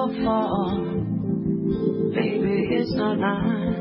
so far, baby, it's not mine.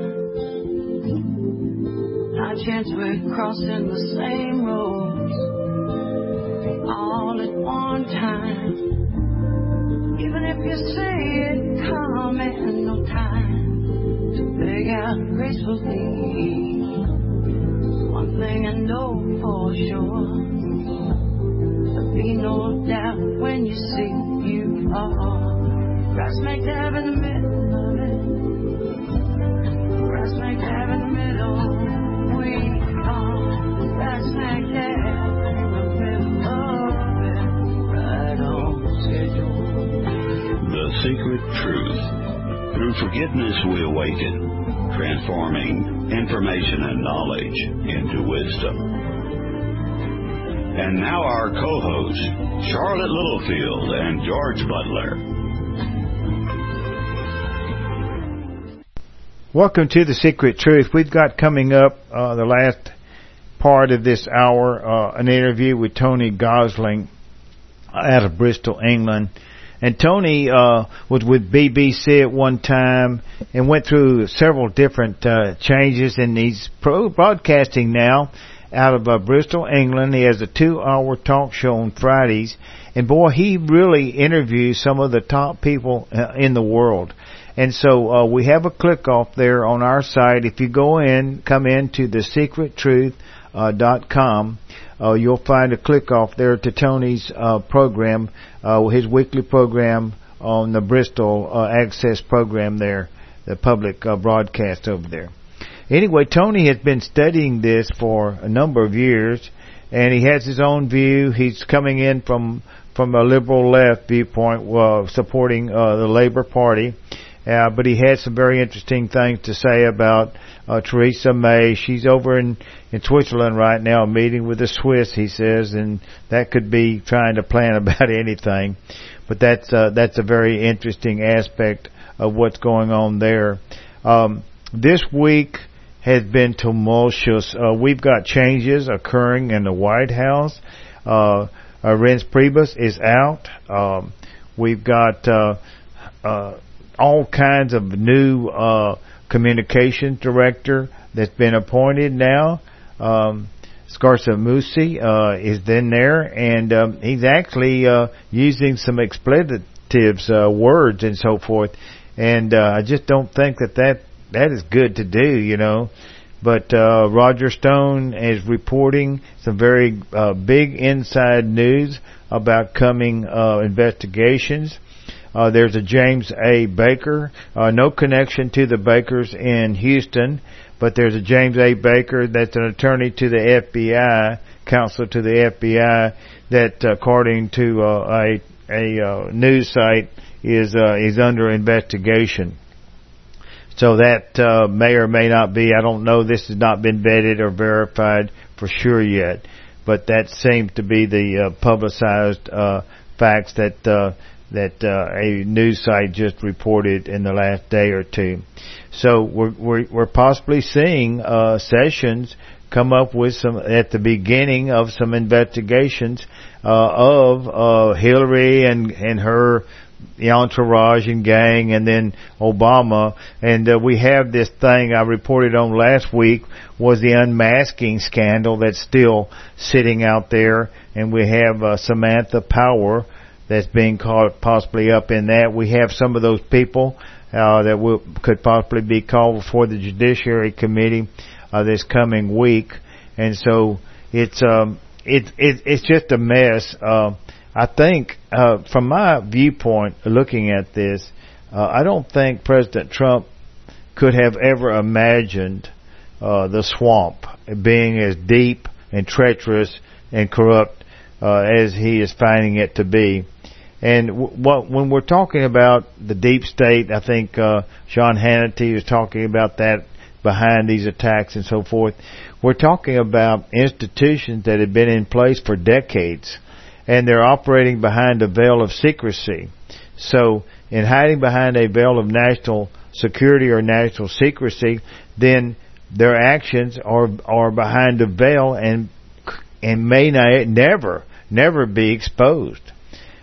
Not a chance we're crossing the same roads all at one time. Even if you say it coming, no time to beg out gracefully. One thing I know for sure, there'll be no doubt when you see you are right smack dab in the middle of it. Right smack dab in the middle. We are right smack dab in the middle of it. Right on schedule. The Secret Truth. Through forgiveness we awaken, transforming information and knowledge into wisdom. And now our co-hosts, Charlotte Littlefield and George Butler. Welcome to The Secret Truth. We've got coming up the last part of this hour, an interview with Tony Gosling out of Bristol, England. And Tony was with BBC at one time and went through several different changes, and he's broadcasting now out of Bristol, England. He has a 2-hour talk show on Fridays, and boy, he really interviews some of the top people in the world. And so we have a click off there on our site. If you come into thesecrettruth.com, you'll find a click off there to Tony's program, his weekly program on the Bristol Access program there, the public broadcast over there. Anyway, Tony has been studying this for a number of years, and he has his own view. He's coming in from a liberal left viewpoint, supporting the Labour Party. But he had some very interesting things to say about Theresa May. She's over in Switzerland right now, meeting with the Swiss, he says, and that could be trying to plan about anything. But that's a very interesting aspect of what's going on there. This week has been tumultuous. We've got changes occurring in the White House. Reince Priebus is out. We've got all kinds of new communications director that's been appointed now. Scarsmusi is in there, and he's actually using some expletives, words and so forth. And I just don't think that is good to do, you know. But Roger Stone is reporting some very big inside news about coming investigations. There's a James A. Baker, no connection to the Bakers in Houston, but there's a James A. Baker that's an attorney to the FBI, counsel to the FBI, that according to a news site is under investigation. So that may or may not be, I don't know, this has not been vetted or verified for sure yet, but that seems to be the publicized facts that a news site just reported in the last day or two. So we're possibly seeing Sessions come up with some at the beginning of some investigations of Hillary and her entourage and gang, and then Obama. And we have this thing I reported on last week was the unmasking scandal that's still sitting out there, and we have Samantha Power that's being called possibly up in that. We have some of those people that could possibly be called before the Judiciary Committee this coming week, and so it's just a mess. I think from my viewpoint, looking at this, I don't think President Trump could have ever imagined the swamp being as deep and treacherous and corrupt as he is finding it to be. And when we're talking about the deep state, I think Sean Hannity was talking about that behind these attacks and so forth. We're talking about institutions that have been in place for decades, and they're operating behind a veil of secrecy. So in hiding behind a veil of national security or national secrecy, then their actions are behind a veil and may never be exposed.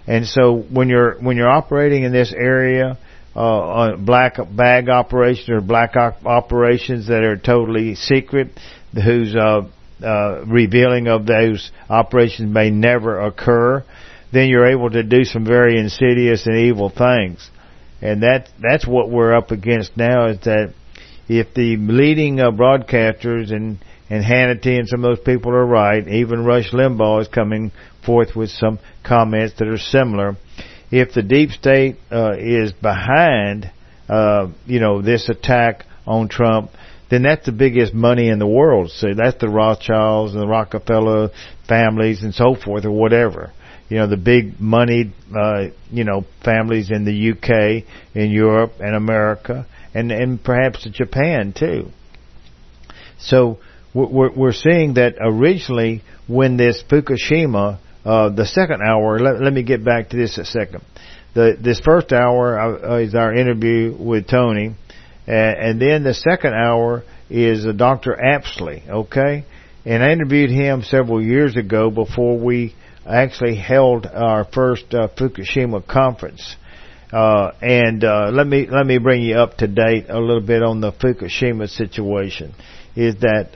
And so when you're operating in this area, on black bag operations or black operations that are totally secret, whose revealing of those operations may never occur, then you're able to do some very insidious and evil things. And that's what we're up against now, is that if the leading broadcasters and Hannity and some of those people are right, even Rush Limbaugh is coming forth with some comments that are similar. If the deep state is behind, this attack on Trump, then that's the biggest money in the world. So that's the Rothschilds and the Rockefeller families and so forth, or whatever. The big moneyed, families in the UK, in Europe and America, and perhaps Japan too. So we're seeing that originally when this Fukushima, the second hour, let me get back to this a second. This first hour is our interview with Tony, and then the second hour is Dr. Apsley, okay? And I interviewed him several years ago before we actually held our first Fukushima conference. Let me bring you up to date a little bit on the Fukushima situation. Is that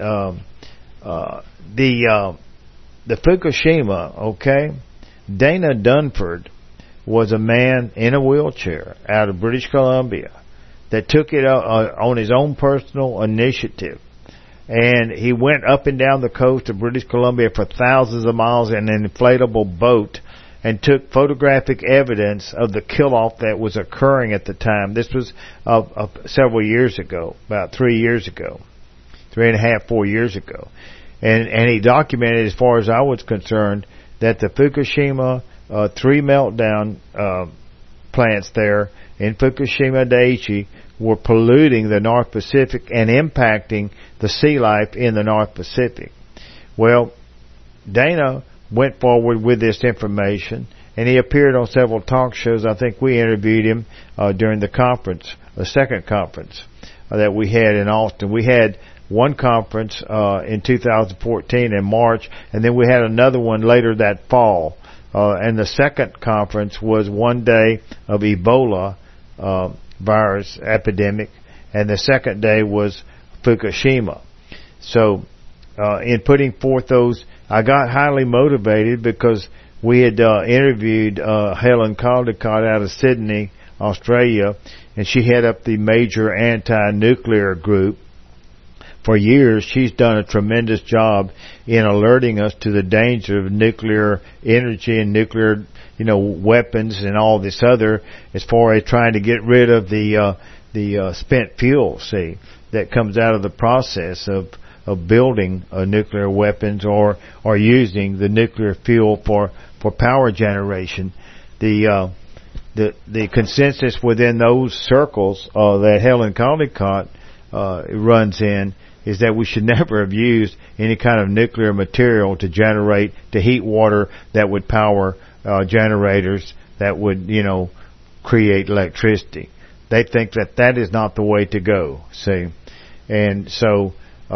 the Fukushima, okay? Dana Dunford was a man in a wheelchair out of British Columbia that took it on his own personal initiative. And he went up and down the coast of British Columbia for thousands of miles in an inflatable boat and took photographic evidence of the kill-off that was occurring at the time. This was several years ago, about 3 years ago, 3.5, 4 years ago. And he documented, as far as I was concerned, that the Fukushima 3 meltdown plants there in Fukushima Daiichi were polluting the North Pacific and impacting the sea life in the North Pacific. Well, Dana went forward with this information, and he appeared on several talk shows. I think we interviewed him during the conference, the second conference that we had in Austin. We had one conference in 2014 in March, and then we had another one later that fall. And the second conference was one day of Ebola virus epidemic, and the second day was Fukushima. So in putting forth those, I got highly motivated because we had interviewed Helen Caldicott out of Sydney, Australia, and she headed up the major anti-nuclear group. For years, she's done a tremendous job in alerting us to the danger of nuclear energy and nuclear, weapons and all this other, as far as trying to get rid of the spent fuel, that comes out of the process of building nuclear weapons or using the nuclear fuel for power generation. The consensus within those circles that Helen Caldicott runs in is that we should never have used any kind of nuclear material to heat water that would power generators that would, create electricity. They think that is not the way to go, And so,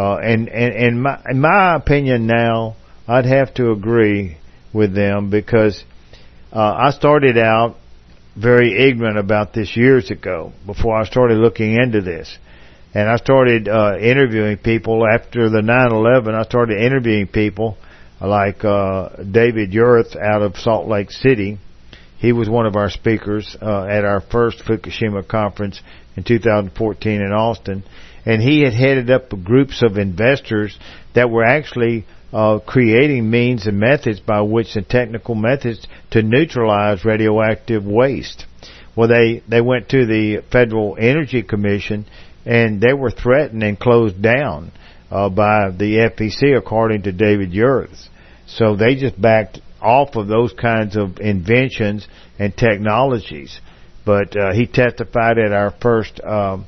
in my opinion now, I'd have to agree with them because I started out very ignorant about this years ago before I started looking into this. And I started interviewing people after the 9/11. I started interviewing people like David Yurth out of Salt Lake City. He was one of our speakers at our first Fukushima conference in 2014 in Austin. And he had headed up groups of investors that were actually creating means and methods by which the technical methods to neutralize radioactive waste. Well, they went to the Federal Energy Commission, and they were threatened and closed down by the FEC, according to David Yurth. So they just backed off of those kinds of inventions and technologies. But he testified at our first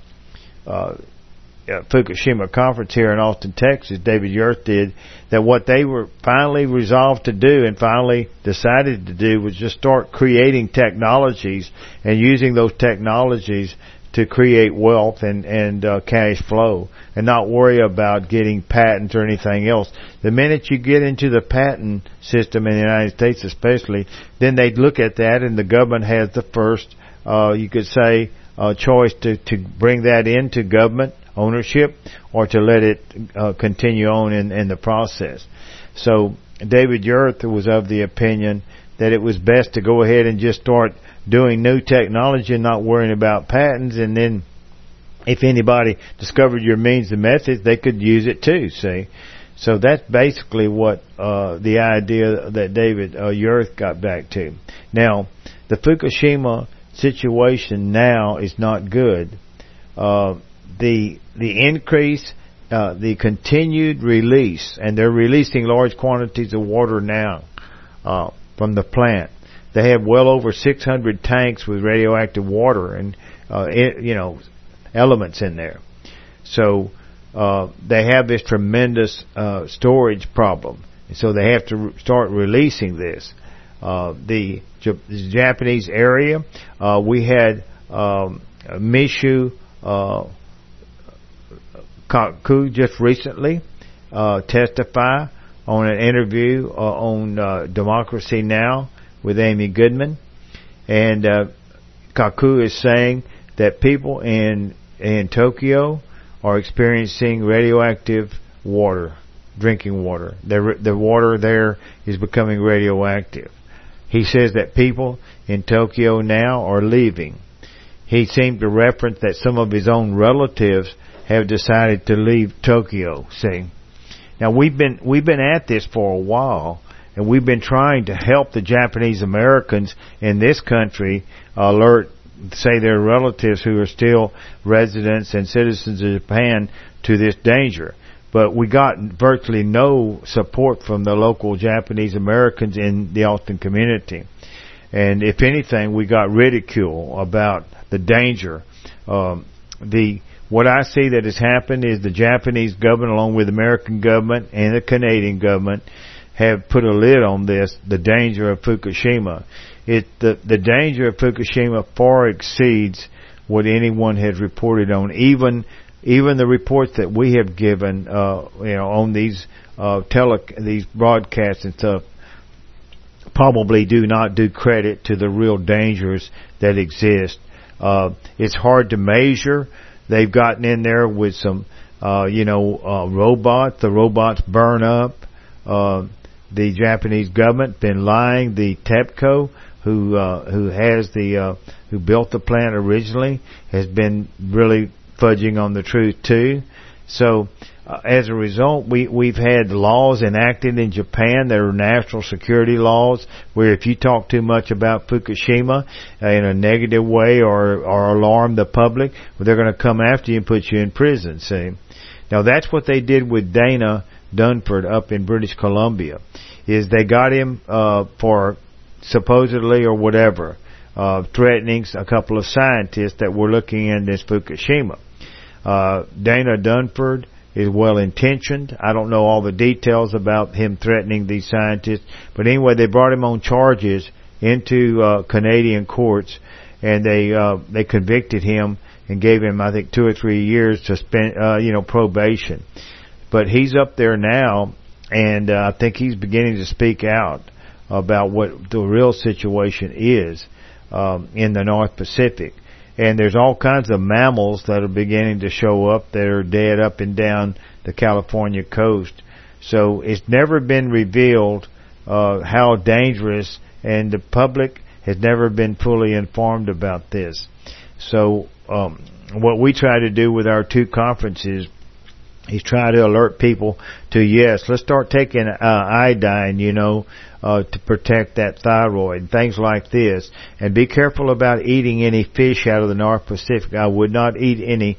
Fukushima conference here in Austin, Texas. David Yurth did, that what they were finally resolved to do and finally decided to do was just start creating technologies and using those technologies to create wealth and cash flow, and not worry about getting patents or anything else. The minute you get into the patent system in the United States especially, then they look at that, and the government has the first, you could say, choice to bring that into government ownership or to let it continue on in the process. So David Yerth was of the opinion that it was best to go ahead and just start doing new technology and not worrying about patents, and then if anybody discovered your means and methods, they could use it too, see. So that's basically what the idea that David Yerth got back to. Now, the Fukushima situation now is not good. The increase, the continued release, and they're releasing large quantities of water now from the plant. They have well over 600 tanks with radioactive water and elements in there. So they have this tremendous storage problem, and so they have to start releasing this. The Japanese area, we had Mishu Kaku just recently testify on an interview on Democracy Now! With Amy Goodman, and Kaku is saying that people in Tokyo are experiencing radioactive water, drinking water. The water there is becoming radioactive. He says that people in Tokyo now are leaving. He seemed to reference that some of his own relatives have decided to leave Tokyo. See, now we've been at this for a while. And we've been trying to help the Japanese Americans in this country alert, say, their relatives who are still residents and citizens of Japan to this danger. But we got virtually no support from the local Japanese Americans in the Austin community. And if anything, we got ridicule about the danger. What I see that has happened is the Japanese government, along with the American government and the Canadian government, have put a lid on this, the danger of Fukushima. The danger of Fukushima far exceeds what anyone has reported on. Even the reports that we have given, on these these broadcasts and stuff, probably do not do credit to the real dangers that exist. It's hard to measure. They've gotten in there with some, robots. The robots burn up. The Japanese government been lying. The TEPCO, who built the plant originally, has been really fudging on the truth too. So, as a result, we've had laws enacted in Japan that are national security laws, where if you talk too much about Fukushima in a negative way or alarm the public, they're going to come after you and put you in prison. See, now that's what they did with Dana Dunford up in British Columbia. Is they got him for supposedly or whatever threatening a couple of scientists that were looking in this Fukushima. Dana Dunford is well intentioned. I don't know all the details about him threatening these scientists, but anyway, they brought him on charges into Canadian courts, and they convicted him and gave him, I think, 2 or 3 years to spend probation. But he's up there now, and I think he's beginning to speak out about what the real situation is in the North Pacific. And there's all kinds of mammals that are beginning to show up that are dead up and down the California coast. So it's never been revealed how dangerous, and the public has never been fully informed about this. So what we try to do with our 2 conferences is try to alert people to, yes, let's start taking iodine, to protect that thyroid, things like this. And be careful about eating any fish out of the North Pacific. I would not eat any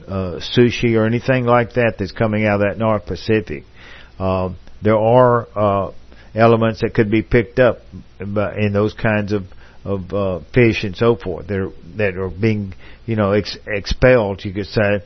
sushi or anything like that that's coming out of that North Pacific. There are elements that could be picked up in those kinds of fish and so forth that are being, expelled, you could say,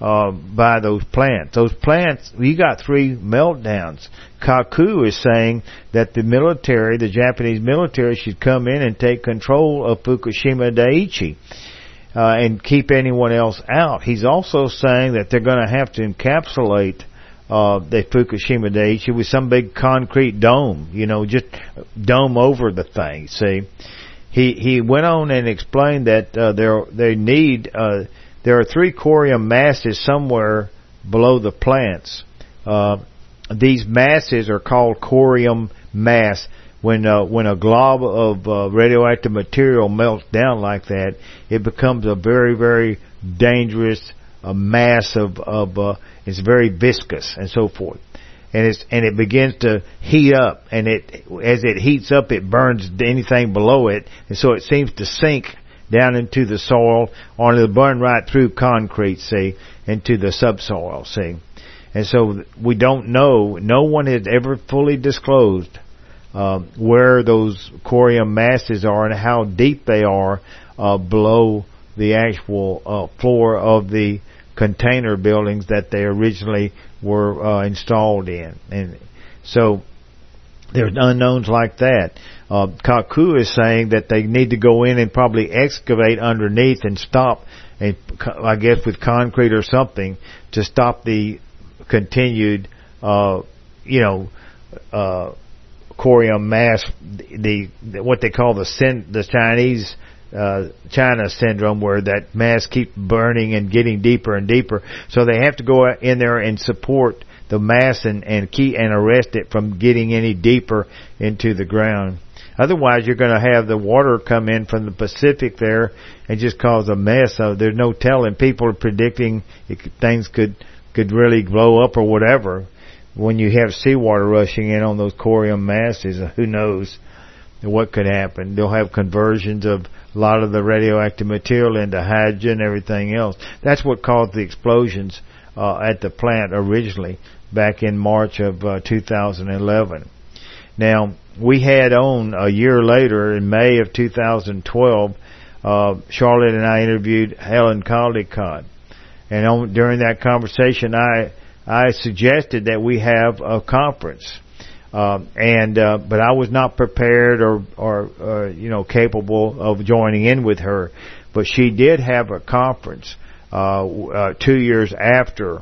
by those plants. Those plants, you got 3 meltdowns. Kaku is saying that the Japanese military should come in and take control of Fukushima Daiichi. and keep anyone else out. He's also saying that they're going to have to encapsulate the Fukushima Daiichi with some big concrete dome, just dome over the thing. See, he went on and explained that there are 3 corium masses somewhere below the plants. These masses are called corium mass. When a glob of radioactive material melts down like that, it becomes a very, very dangerous mass of it's very viscous and so forth, and it begins to heat up, and as it heats up, it burns anything below it, and so it seems to sink down into the soil, or it'll burn right through concrete, see, into the subsoil, see. And so we don't know. No one has ever fully disclosed where those corium masses are and how deep they are below the actual floor of the container buildings that they originally were installed in. And so there's unknowns like that. Kaku is saying that they need to go in and probably excavate underneath and stop, and I guess with concrete or something, to stop the continued, corium mass, what they call the Chinese China syndrome, where that mass keeps burning and getting deeper and deeper. So they have to go in there and support the mass and arrest it from getting any deeper into the ground. Otherwise, you're going to have the water come in from the Pacific there and just cause a mess. So there's no telling. People are predicting things could really blow up or whatever when you have seawater rushing in on those corium masses. Who knows what could happen? They'll have conversions of a lot of the radioactive material into hydrogen and everything else. That's what caused the explosions at the plant originally back in March of 2011. Now, we had on a year later, in May of 2012, Charlotte and I interviewed Helen Caldicott. And during that conversation, I suggested that we have a conference. But I was not prepared or capable of joining in with her. But she did have a conference 2 years after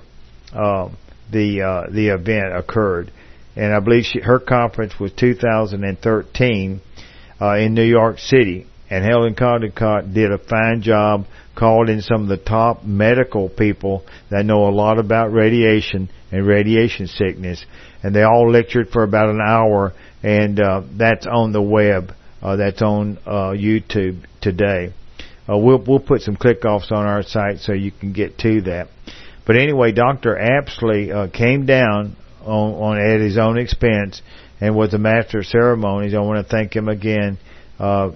the event occurred, and I believe her conference was 2013 in New York City. And Helen Caldicott did a fine job, called in some of the top medical people that know a lot about radiation and radiation sickness, and they all lectured for about an hour, and that's on the web. That's on YouTube today. We'll put some click-offs on our site so you can get to that. But anyway, Dr. Apsley came down on at his own expense and was the master of ceremonies. I want to thank him again as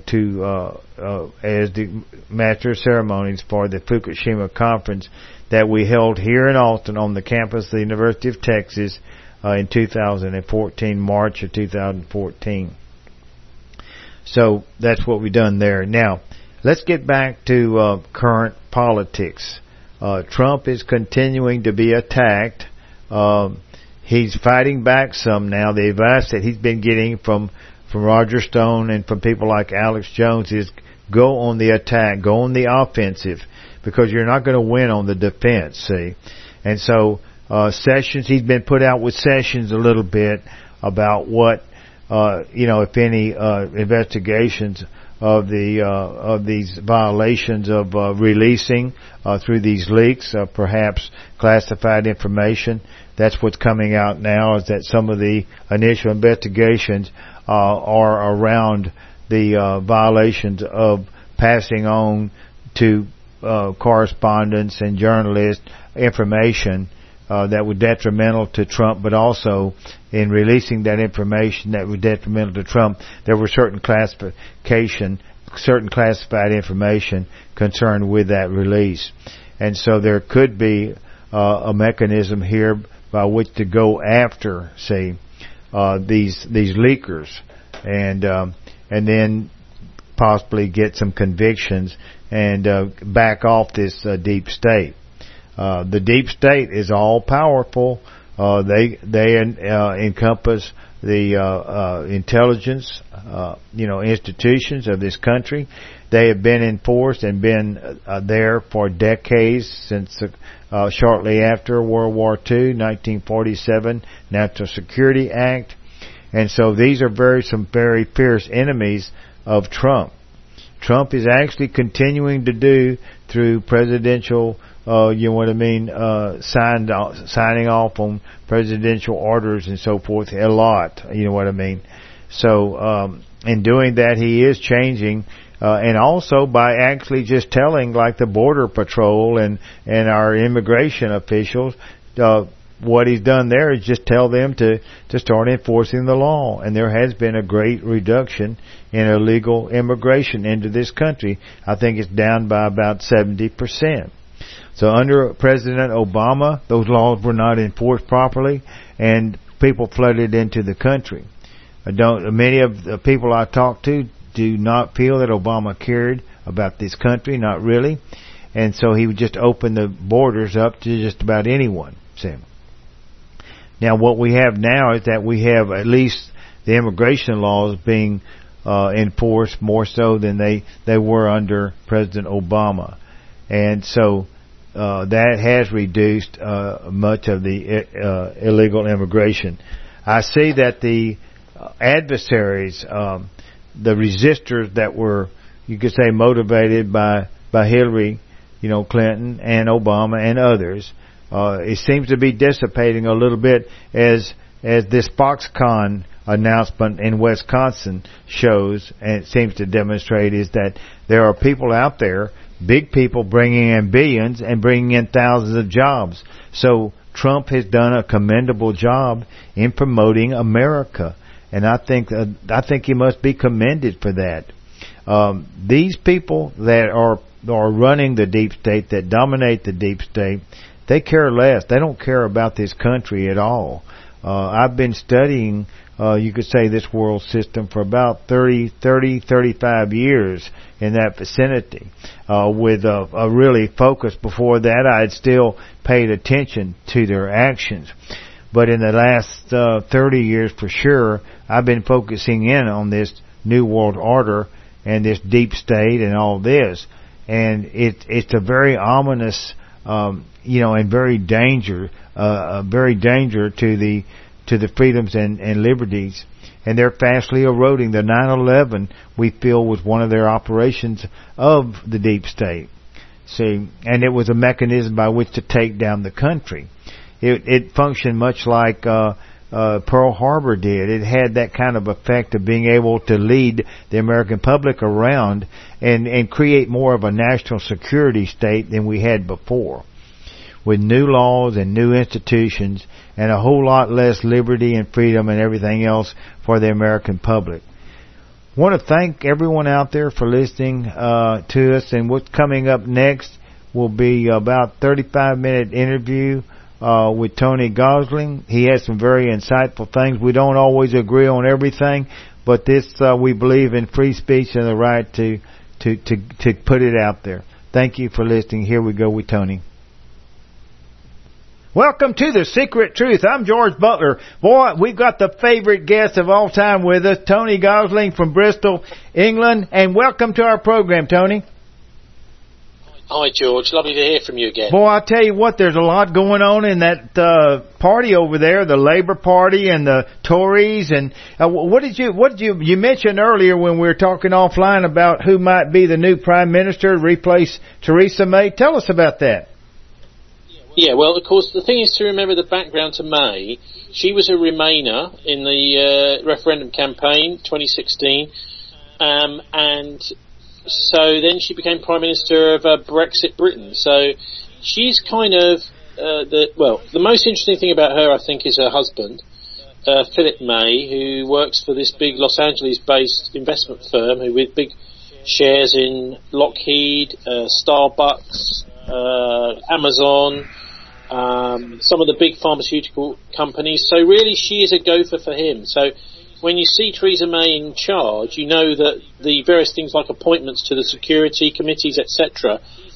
the master of ceremonies for the Fukushima conference that we held here in Austin on the campus of the University of Texas in 2014, March of 2014. So that's what we've done there. Now, let's get back to current politics. Trump is continuing to be attacked. He's fighting back some now. The advice that he's been getting from Roger Stone and from people like Alex Jones is go on the attack, go on the offensive, because you're not going to win on the defense, see. And so Sessions, he's been put out with Sessions a little bit about what, if any investigations of these violations of releasing through these leaks, perhaps classified information. That's what's coming out now, is that some of the initial investigations are around the violations of passing on to correspondents and journalists information that was detrimental to Trump, but also in releasing that information that was detrimental to Trump, there were certain classified information concerned with that release. And so there could be a mechanism here by which to go after, say, these leakers, and then possibly get some convictions and back off this deep state. The deep state is all powerful. They encompass the intelligence, institutions of this country. They have been enforced and been there for decades since shortly after World War II, 1947 National Security Act, and so these are some very fierce enemies of Trump. Trump is actually continuing to do through presidential, signing off on presidential orders and so forth a lot, So, in doing that, he is changing, and also by actually just telling, like the Border Patrol and our immigration officials, what he's done there is just tell them to start enforcing the law. And there has been a great reduction in illegal immigration into this country. I think it's down by about 70%. So under President Obama, those laws were not enforced properly, and people flooded into the country. Many of the people I talk to do not feel that Obama cared about this country, not really. And so he would just open the borders up to just about anyone. Now what we have now is that we have at least the immigration laws being enforced more so than they were under President Obama. And so that has reduced much of the illegal immigration. I see that the adversaries, the resistors that were, you could say, motivated by Hillary, Clinton and Obama and others, it seems to be dissipating a little bit as this Foxconn announcement in Wisconsin shows, and it seems to demonstrate, is that there are people out there, big people, bringing in billions and bringing in thousands of jobs. So Trump has done a commendable job in promoting America, and I think he must be commended for that. These people that are running the deep state, that dominate the deep state, they care less. They don't care about this country at all. I've been studying, you could say, this world system for about 35 years in that vicinity, with a really focus. Before that, I had still paid attention to their actions. But in the last 30 years, for sure, I've been focusing in on this New World Order and this deep state and all this. And it's a very ominous, and very danger to the freedoms and liberties. And they're fastly eroding. The 9/11, we feel, was one of their operations of the deep state. See, and it was a mechanism by which to take down the country. It functioned much like Pearl Harbor did. It had that kind of effect of being able to lead the American public around and create more of a national security state than we had before, with new laws and new institutions and a whole lot less liberty and freedom and everything else for the American public. I want to thank everyone out there for listening to us, and what's coming up next will be about 35-minute interview with Tony Gosling. He has some very insightful things. We don't always agree on everything, but this we believe in free speech and the right to put it out there. Thank you for listening. Here we go with Tony. Welcome to The Secret Truth. I'm George Butler. Boy, we've got the favorite guest of all time with us, Tony Gosling from Bristol, England. And welcome to our program, Tony. Hi, George. Lovely to hear from you again. Boy, I'll tell you what, there's a lot going on in that party over there, the Labour Party and the Tories. And what did you mentioned earlier when we were talking offline about who might be the new Prime Minister to replace Theresa May? Tell us about that. Yeah, well, of course, the thing is to remember the background to May. She was a Remainer in the referendum campaign, 2016, and so then she became Prime Minister of Brexit Britain. So she's kind of, the most interesting thing about her, I think, is her husband, Philip May, who works for this big Los Angeles-based investment firm with big shares in Lockheed, Starbucks, Amazon, some of the big pharmaceutical companies. So really she is a gopher for him. So when you see Theresa May in charge, you know that the various things like appointments to the security committees, etc.,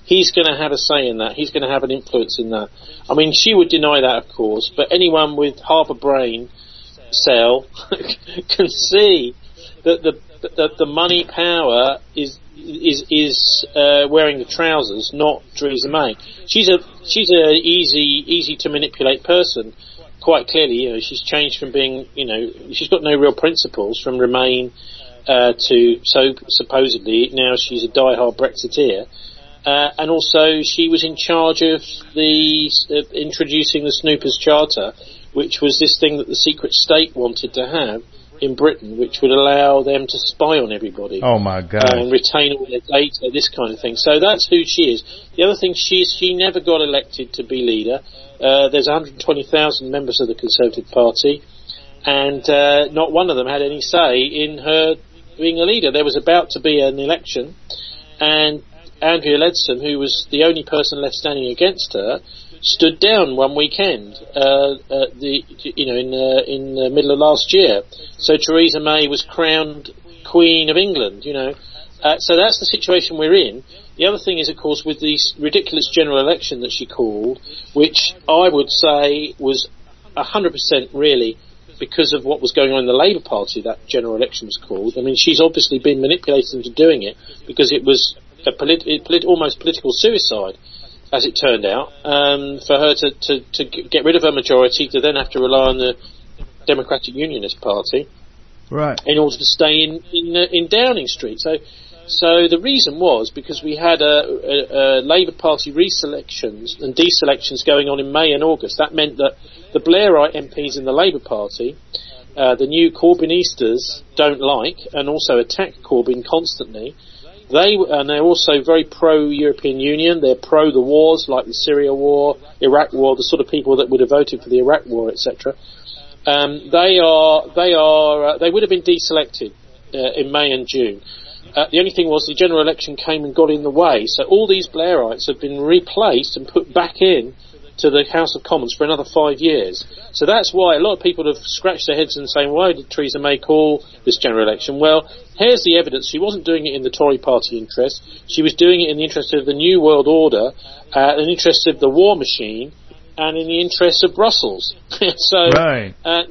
he's going to have a say in that. He's going to have an influence in that. I mean, she would deny that, of course, but anyone with half a brain cell can see that the money power is wearing the trousers, not Theresa May. She's a easy to manipulate person. Quite clearly, she's changed from being, she's got no real principles from Remain to supposedly now she's a die-hard Brexiteer. And also she was in charge of introducing the Snoopers Charter, which was this thing that the secret state wanted to have in Britain, which would allow them to spy on everybody. Oh my God! And retain all their data, this kind of thing. So that's who she is. The other thing, she never got elected to be leader. There's 120,000 members of the Conservative Party, and not one of them had any say in her being a leader. There was about to be an election, and Andrea Leadsom, who was the only person left standing against her, stood down one weekend, in the middle of last year. So Theresa May was crowned Queen of England, So that's the situation we're in. The other thing is, of course, with this ridiculous general election that she called, which I would say was 100% really because of what was going on in the Labour Party, that general election was called. I mean, she's obviously been manipulated into doing it because it was almost political suicide, as it turned out, for her to get rid of her majority, to then have to rely on the Democratic Unionist Party, right, in order to stay in Downing Street. So the reason was because we had a Labour Party reselections and deselections going on in May and August. That meant that the Blairite MPs in the Labour Party, the new Corbynistas, don't like and also attack Corbyn constantly. They're also very pro-European Union. They're pro the wars, like the Syria war, Iraq war, the sort of people that would have voted for the Iraq war, etc. They would have been deselected in May and June. The only thing was the general election came and got in the way. So all these Blairites have been replaced and put back in to the House of Commons for another 5 years. So that's why a lot of people have scratched their heads and saying, why did Theresa May call this general election? Well, here's the evidence. She wasn't doing it in the Tory party interest. She was doing it in the interest of the New World Order, in the interest of the war machine, and in the interest of Brussels. So, right.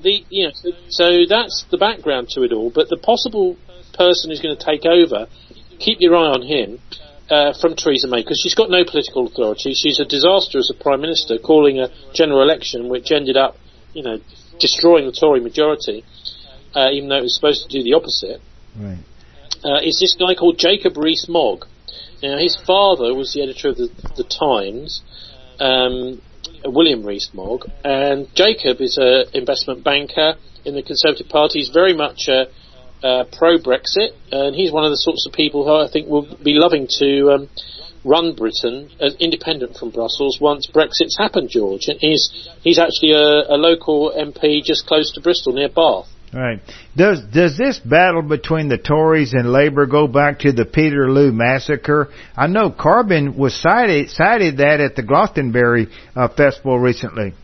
So that's the background to it all. But the possible person who's going to take over, keep your eye on him, from Theresa May, because she's got no political authority. She's a disaster as a Prime Minister, calling a general election which ended up, destroying the Tory majority, even though it was supposed to do the opposite. Right. Is this guy called Jacob Rees-Mogg. Now, his father was the editor of the Times, William Rees-Mogg, and Jacob is an investment banker in the Conservative Party. He's very much pro-Brexit, and he's one of the sorts of people who I think will be loving to run Britain as independent from Brussels once Brexit's happened, George. And he's actually a local MP just close to Bristol, near Bath. Right. Does this battle between the Tories and Labour go back to the Peterloo massacre? I know Corbyn was cited that at the Glastonbury festival recently.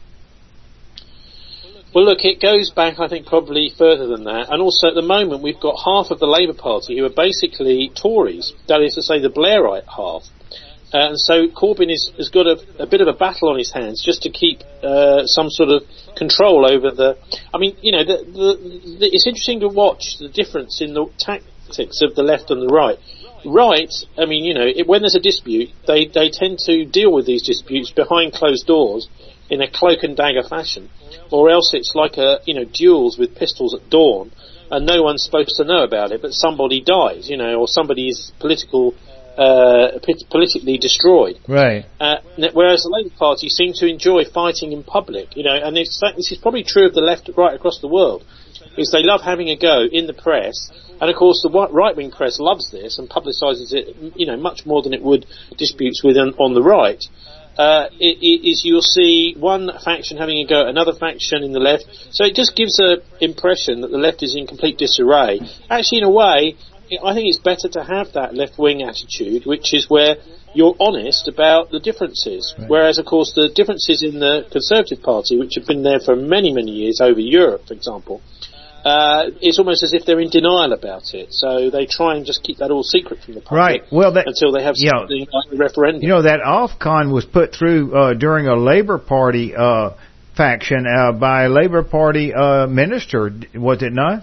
Well, look, it goes back, I think, probably further than that. And also, at the moment, we've got half of the Labour Party who are basically Tories. That is to say, the Blairite half. And so Corbyn has got a bit of a battle on his hands just to keep some sort of control over the... I mean, it's interesting to watch the difference in the tactics of the left and the right. Right, I mean, when there's a dispute, they tend to deal with these disputes behind closed doors in a cloak and dagger fashion, or else it's like duels with pistols at dawn, and no one's supposed to know about it, but somebody dies, or somebody is politically destroyed. Right. Whereas the Labour Party seem to enjoy fighting in public, and this is probably true of the left right across the world, is they love having a go in the press, and of course the right-wing press loves this and publicises it, much more than it would disputes with on the right. You'll see one faction having a go at another faction in the left, so it just gives an impression that the left is in complete disarray. Actually, in a way, I think it's better to have that left-wing attitude, which is where you're honest about the differences. Right. Whereas, of course, the differences in the Conservative Party, which have been there for many, many years over Europe, for example, it's almost as if they're in denial about it. So they try and just keep that all secret from the public, right. Well, until they have something like a referendum. You know, that Ofcom was put through during a Labour Party faction by a Labour Party minister, was it not?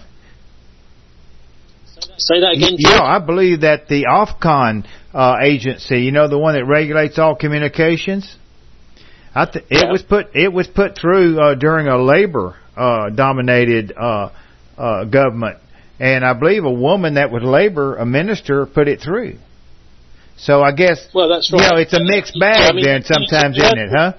Say that again, George? Yeah, I believe that the Ofcom agency, you know, the one that regulates all communications, it was put through during a Labour dominated government, and I believe a woman that was Labour, a minister, put it through. So I guess, well, that's right. You know, it's a mixed bag then sometimes, isn't it, huh?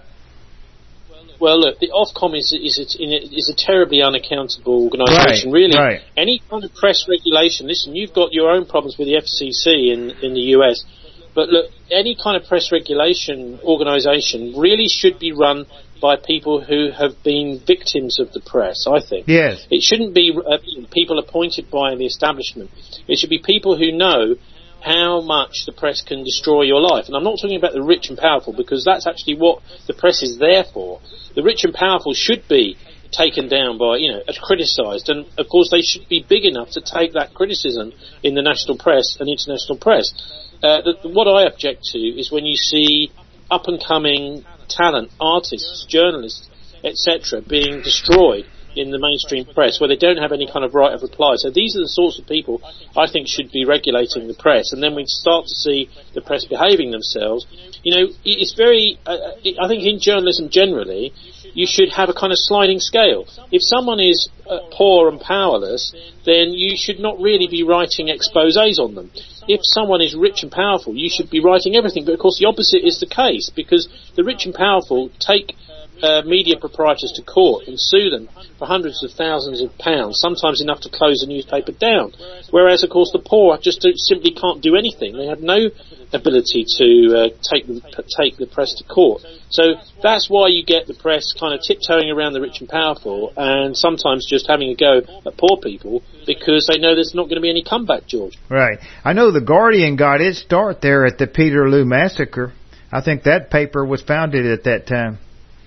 Well, look, the Ofcom is a terribly unaccountable organisation. Right, really, right. Any kind of press regulation. Listen, you've got your own problems with the FCC in the US, but look, any kind of press regulation organisation really should be run by people who have been victims of the press, I think. Yes. It shouldn't be people appointed by the establishment. It should be people who know how much the press can destroy your life. And I'm not talking about the rich and powerful, because that's actually what the press is there for. The rich and powerful should be taken down by, criticised. And, of course, they should be big enough to take that criticism in the national press and international press. What I object to is when you see up-and-coming talent, artists, journalists, etc., being destroyed in the mainstream press, where they don't have any kind of right of reply. So these are the sorts of people I think should be regulating the press, and then we start to see the press behaving themselves. It's very, I think in journalism generally, you should have a kind of sliding scale. If someone is poor and powerless, then you should not really be writing exposés on them. If someone is rich and powerful, you should be writing everything. But of course the opposite is the case, because the rich and powerful take media proprietors to court and sue them for hundreds of thousands of pounds, sometimes enough to close a newspaper down. Whereas, of course, the poor just simply can't do anything. They have no ability to take the press to court. So that's why you get the press kind of tiptoeing around the rich and powerful, and sometimes just having a go at poor people, because they know there's not going to be any comeback, George. Right. I know the Guardian got its start there at the Peterloo massacre. I think that paper was founded at that time.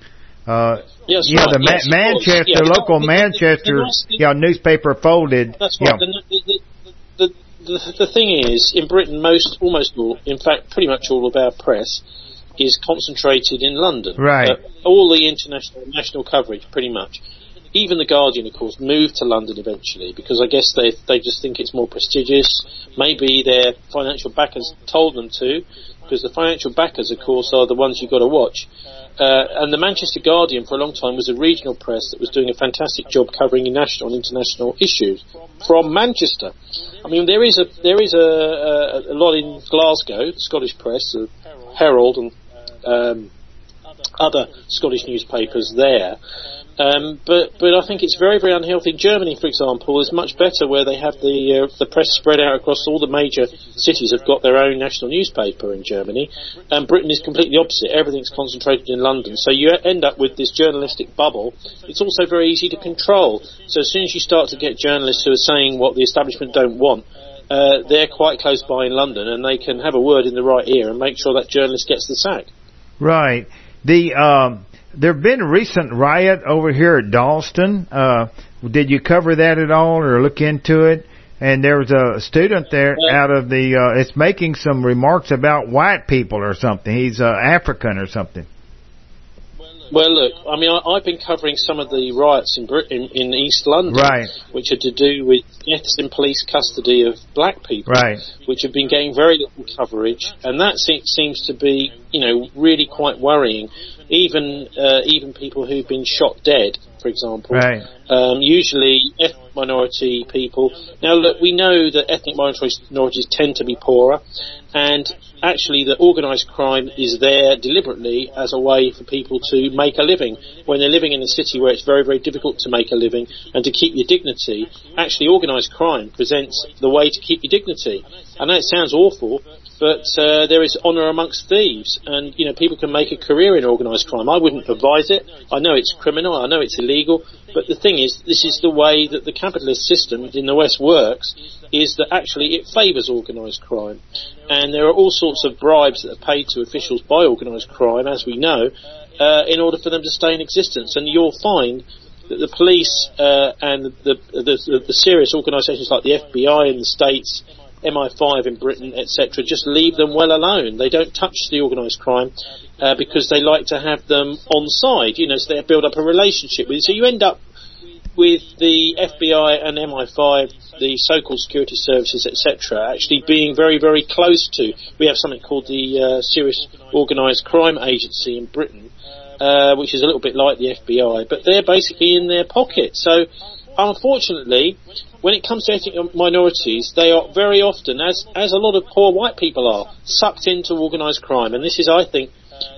Yes, yeah, right, the yes, Manchester, local Manchester, newspaper folded. That's right. Yeah. The thing is, in Britain, almost all, in fact, pretty much all of our press is concentrated in London. Right. All the international and national coverage, pretty much. Even the Guardian, of course, moved to London eventually, because I guess they just think it's more prestigious. Maybe their financial backers told them to, because the financial backers, of course, are the ones you've got to watch. And the Manchester Guardian, for a long time, was a regional press that was doing a fantastic job covering national and international issues from Manchester. I mean, there is a lot in Glasgow, the Scottish press, Herald and other Scottish newspapers there. But I think it's very, very unhealthy. Germany, for example, is much better, where they have the press spread out across all the major cities. Have got their own national newspaper in Germany, and Britain is completely opposite. Everything's concentrated in London, so you end up with this journalistic bubble. It's also very easy to control. So as soon as you start to get journalists who are saying what the establishment don't want, they're quite close by in London, and they can have a word in the right ear and make sure that journalist gets the sack. Right. There have been a recent riot over here at Dalston. Did you cover that at all or look into it? And there was a student there out of it's making some remarks about white people or something. He's African or something. Well, look, I mean, I've been covering some of the riots in East London, right, which are to do with deaths in police custody of black people, right, which have been getting very little coverage, and that seems to be, really quite worrying. Even people who've been shot dead, for example, right. Usually ethnic minority people. Now, look, we know that ethnic minorities tend to be poorer, and actually the organised crime is there deliberately as a way for people to make a living. When they're living in a city where it's very, very difficult to make a living and to keep your dignity, actually organised crime presents the way to keep your dignity. I know it sounds awful, but there is honour amongst thieves, and people can make a career in organised crime. I wouldn't advise it. I know it's criminal, I know it's illegal, but the thing is, this is the way that the capitalist system in the West works, is that actually it favours organised crime. And there are all sorts of bribes that are paid to officials by organised crime, as we know, in order for them to stay in existence. And you'll find that the police and the serious organisations like the FBI in the States, MI5 in Britain, etc., just leave them well alone. They don't touch the organised crime because they like to have them on side, so they build up a relationship with you. So you end up with the FBI and MI5, the so-called security services, etc., actually being very, very close to. We have something called the Serious Organised Crime Agency in Britain, which is a little bit like the FBI, but they're basically in their pocket. So, unfortunately, when it comes to ethnic minorities, they are very often, as a lot of poor white people are, sucked into organised crime. And this is, I think,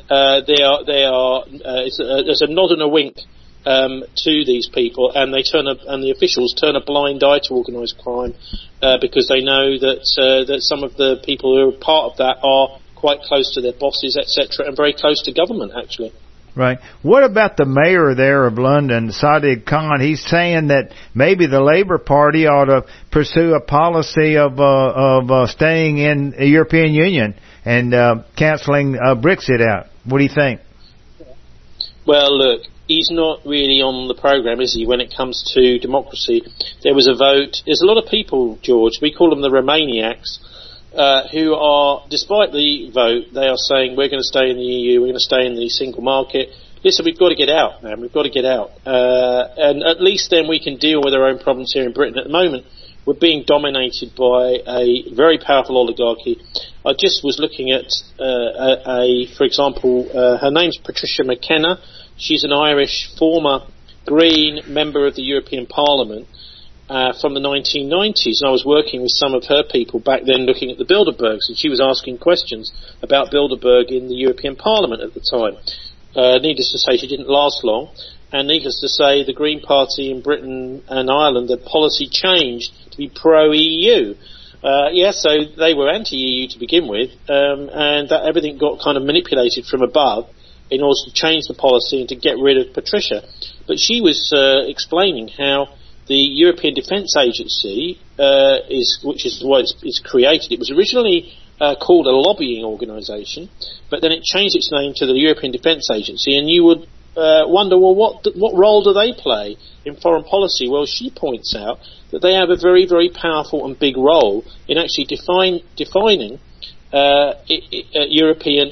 there's a nod and a wink to these people, and the officials turn a blind eye to organised crime because they know that some of the people who are part of that are quite close to their bosses, etc., and very close to government, actually. Right. What about the mayor there of London, Sadiq Khan? He's saying that maybe the Labour Party ought to pursue a policy of staying in the European Union and cancelling Brexit out. What do you think? Well, look, he's not really on the programme, is he, when it comes to democracy? There was a vote. There's a lot of people, George, we call them the Romaniacs, who are, despite the vote, they are saying we're going to stay in the EU, we're going to stay in the single market. Listen, we've got to get out, man. We've got to get out. And at least then we can deal with our own problems here in Britain. At the moment, we're being dominated by a very powerful oligarchy. I just was looking at, for example, her name's Patricia McKenna. She's an Irish former Green member of the European Parliament from the 1990s, and I was working with some of her people back then looking at the Bilderbergs, and she was asking questions about Bilderberg in the European Parliament at the time. Needless to say, she didn't last long, and needless to say, the Green Party in Britain and Ireland, the policy changed to be pro-EU. So they were anti-EU to begin with, and that everything got kind of manipulated from above in order to change the policy and to get rid of Patricia. But she was explaining how the European Defence Agency, which is what it's created, it was originally called a lobbying organisation, but then it changed its name to the European Defence Agency, and you would wonder, well, what role do they play in foreign policy? Well, she points out that they have a very, very powerful and big role in actually defining European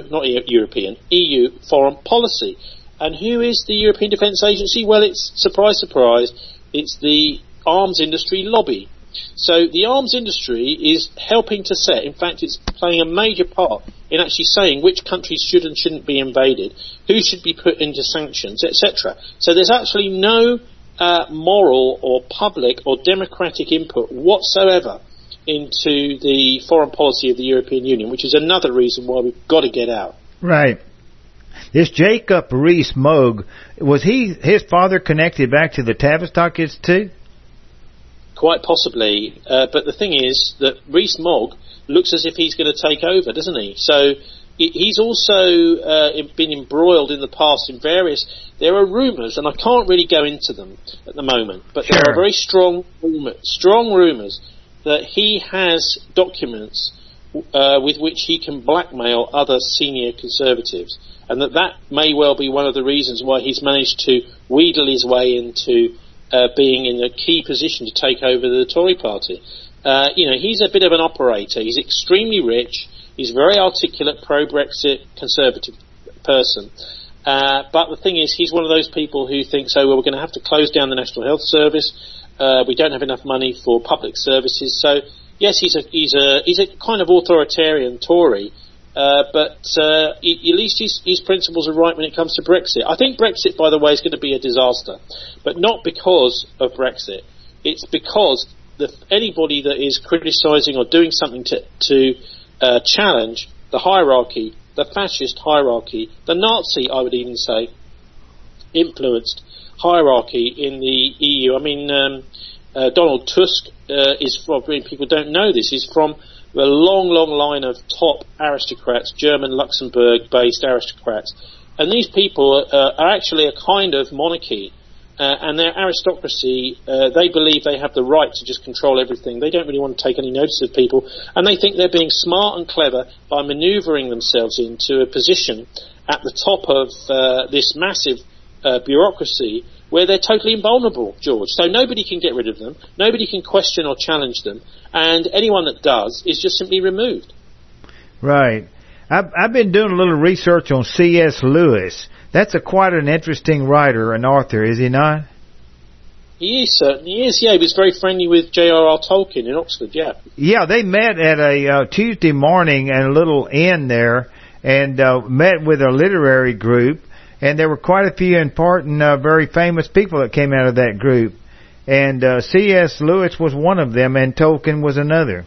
EU foreign policy. And who is the European Defence Agency? Well, it's, surprise, surprise, it's the arms industry lobby. So the arms industry is helping to set, in fact it's playing a major part in actually saying which countries should and shouldn't be invaded, who should be put into sanctions, etc. So there's actually no moral or public or democratic input whatsoever into the foreign policy of the European Union, which is another reason why we've got to get out. Right. This Jacob Rees-Mogg, was his father connected back to the Tavistockists too? Quite possibly, but the thing is that Rees-Mogg looks as if he's going to take over, doesn't he? So he's also been embroiled in the past in various. There are rumours, and I can't really go into them at the moment, but there are very strong rumours that he has documents with which he can blackmail other senior Conservatives, and that may well be one of the reasons why he's managed to wheedle his way into being in a key position to take over the Tory party. He's a bit of an operator. He's extremely rich. He's a very articulate pro-Brexit Conservative person. But the thing is, he's one of those people who thinks, we're going to have to close down the National Health Service. We don't have enough money for public services. So, yes, he's a kind of authoritarian Tory. But at least his principles are right when it comes to Brexit. I think Brexit, by the way, is going to be a disaster, but not because of Brexit. It's because anybody that is criticising or doing something to challenge the hierarchy, the fascist hierarchy, the Nazi, I would even say, influenced hierarchy in the EU. I mean, Donald Tusk is from, people don't know this, is from a long, long line of top aristocrats, German, Luxembourg-based aristocrats. And these people are actually a kind of monarchy, and their aristocracy, they believe they have the right to just control everything. They don't really want to take any notice of people, and they think they're being smart and clever by manoeuvring themselves into a position at the top of this massive bureaucracy where they're totally invulnerable, George. So nobody can get rid of them, nobody can question or challenge them, and anyone that does is just simply removed. Right. I've been doing a little research on C.S. Lewis. That's quite an interesting writer and author, is he not? He is, certainly is. Yeah, he was very friendly with J.R.R. Tolkien in Oxford, yeah. Yeah, they met at a Tuesday morning at a little inn there and met with a literary group, and there were quite a few important, very famous people that came out of that group. And C.S. Lewis was one of them, and Tolkien was another.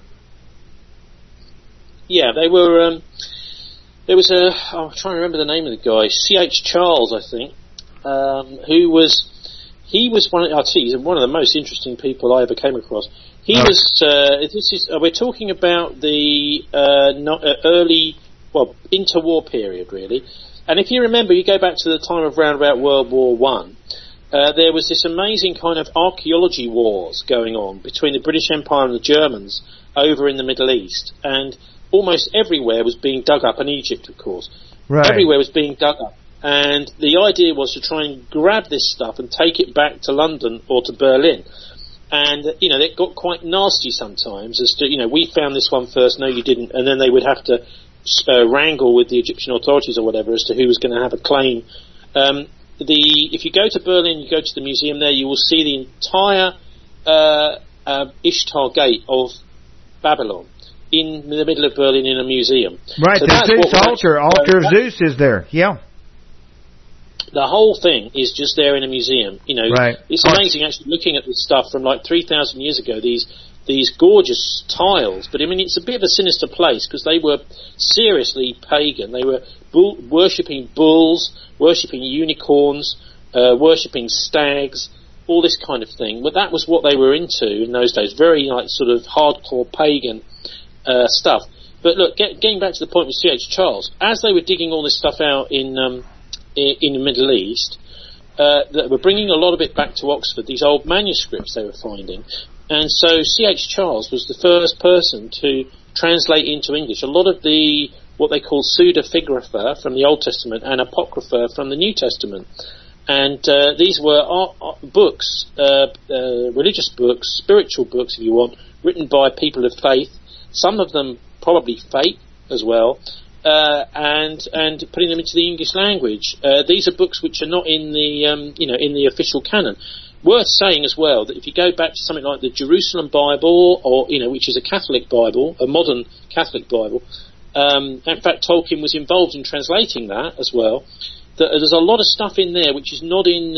Yeah, they were... there was I'm trying to remember the name of the guy, C.H. Charles, I think, who was... He was one of the most interesting people I ever came across. He was. We're talking about the early, interwar period, really. And if you remember, you go back to the time of round about World War One. There was this amazing kind of archaeology wars going on between the British Empire and the Germans over in the Middle East, and almost everywhere was being dug up, and Egypt, of course. Right. Everywhere was being dug up. And the idea was to try and grab this stuff and take it back to London or to Berlin. And, it got quite nasty sometimes as to, we found this one first, no you didn't, and then they would have to wrangle with the Egyptian authorities or whatever as to who was going to have a claim. If you go to Berlin, you go to the museum there, you will see the entire Ishtar Gate of Babylon in the middle of Berlin in a museum. Right, so the Zeus altar of Zeus is there, yeah. The whole thing is just there in a museum. Right. It's amazing actually looking at this stuff from like 3,000 years ago, these gorgeous tiles. But I mean, it's a bit of a sinister place because they were seriously pagan. They were worshipping bulls, worshipping unicorns, worshipping stags, all this kind of thing. But that was what they were into in those days. Very like sort of hardcore pagan stuff. But look, getting back to the point with C.H. Charles, as they were digging all this stuff out in the Middle East, that were bringing a lot of it back to Oxford, these old manuscripts they were finding. And so C.H. Charles was the first person to translate into English a lot of the, what they call pseudepigrapha from the Old Testament and apocrypha from the New Testament. And these were books, religious books, spiritual books if you want, written by people of faith, some of them probably fake as well, and putting them into the English language. These are books which are not in the in the official canon. Worth saying as well that if you go back to something like the Jerusalem Bible, or which is a Catholic Bible, a modern Catholic Bible, in fact Tolkien was involved in translating that as well. There's a lot of stuff in there which is not in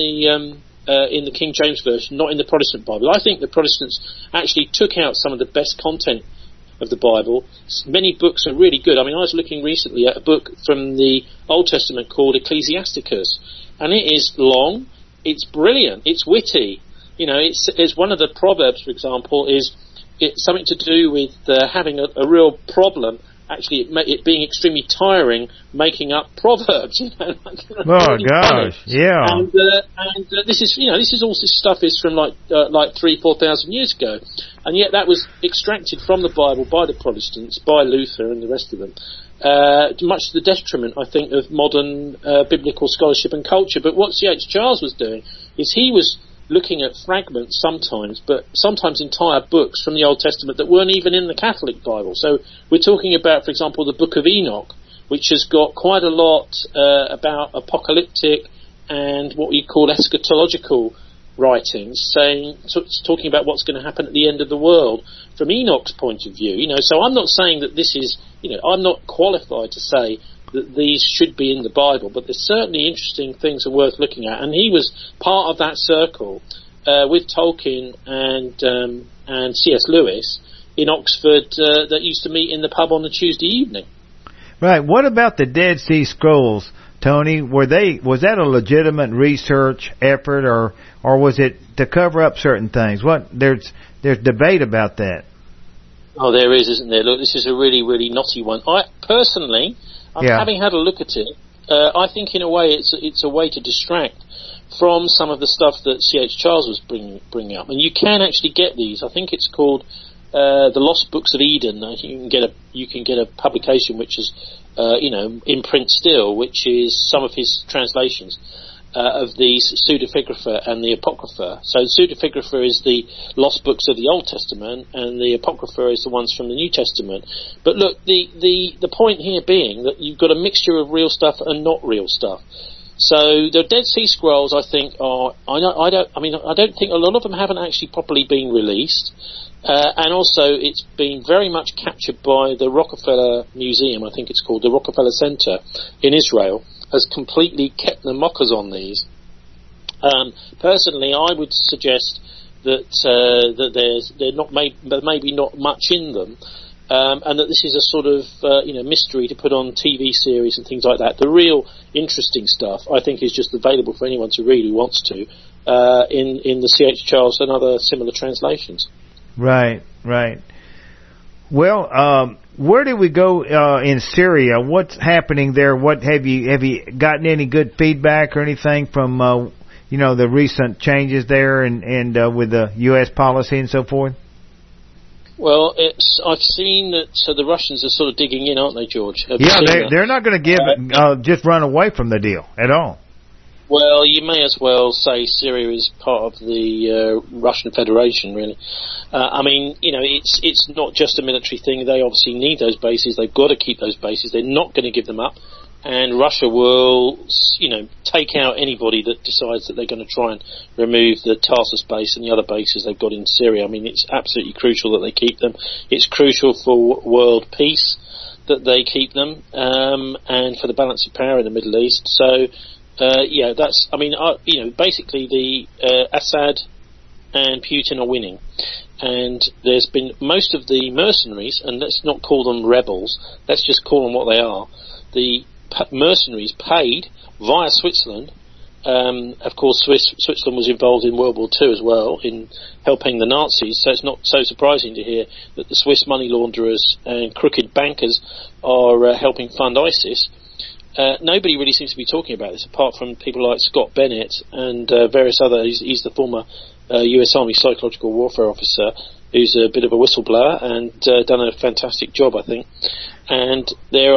the King James version, not in the Protestant Bible. I think the Protestants actually took out some of the best content of the Bible. Many books are really good. I mean, I was looking recently at a book from the Old Testament called Ecclesiasticus, and it is long, it's brilliant, it's witty. It's one of the Proverbs, for example, it's something to do with having a real problem, actually it being extremely tiring, making up proverbs. Oh really gosh, funny. Yeah. And this is all this stuff is from like 3,000-4,000 years ago, and yet that was extracted from the Bible by the Protestants, by Luther and the rest of them, much to the detriment, I think, of modern biblical scholarship and culture. But what C.H. Charles was doing is he was looking at fragments sometimes, but sometimes entire books from the Old Testament that weren't even in the Catholic Bible. So we're talking about, for example, the Book of Enoch, which has got quite a lot about apocalyptic and what you call eschatological writings, talking about what's going to happen at the end of the world from Enoch's point of view. So I'm not saying that this is, I'm not qualified to say that these should be in the Bible, but there's certainly interesting things are worth looking at. And he was part of that circle with Tolkien and C.S. Lewis in Oxford that used to meet in the pub on the Tuesday evening. Right. What about the Dead Sea Scrolls, Tony? Was that a legitimate research effort, or was it to cover up certain things? There's debate about that. Oh, there is, isn't there? Look, this is a really, really knotty one. Having had a look at it, I think in a way it's a way to distract from some of the stuff that C.H. Charles was bringing up. And you can actually get these. I think it's called The Lost Books of Eden. You can get a publication which is in print still, which is some of his translations. of the pseudepigrapha and the apocrypha. So the pseudepigrapha is the lost books of the Old Testament, and the apocrypha is the ones from the New Testament. But look, the point here being that you've got a mixture of real stuff and not real stuff. So the Dead Sea Scrolls, I think, are I don't think a lot of them haven't actually properly been released. And also, it's been very much captured by the Rockefeller Museum, I think it's called, the Rockefeller Center in Israel, has completely kept the mockers on these. Personally, I would suggest that there maybe not much in them, and that this is a sort of mystery to put on TV series and things like that. The real interesting stuff, I think, is just available for anyone to read who wants to in the C.H. Charles and other similar translations. Right. Well, where do we go in Syria? What's happening there? What have you gotten any good feedback or anything from the recent changes there and with the U.S. policy and so forth? Well, I've seen that the Russians are sort of digging in, aren't they, George? They're not going to just run away from the deal at all. Well, you may as well say Syria is part of the Russian Federation, really. It's not just a military thing. They obviously need those bases. They've got to keep those bases. They're not going to give them up. And Russia will, take out anybody that decides that they're going to try and remove the Tarsus base and the other bases they've got in Syria. I mean, it's absolutely crucial that they keep them. It's crucial for world peace that they keep them, and for the balance of power in the Middle East. So, basically the Assad and Putin are winning, and there's been most of the mercenaries, and let's not call them rebels, let's just call them what they are. The mercenaries paid via Switzerland. Of course, Switzerland was involved in World War II as well in helping the Nazis, so it's not so surprising to hear that the Swiss money launderers and crooked bankers are helping fund ISIS. Nobody really seems to be talking about this, apart from people like Scott Bennett and various others. He's the former US Army psychological warfare officer, who's a bit of a whistleblower and done a fantastic job, I think. And there's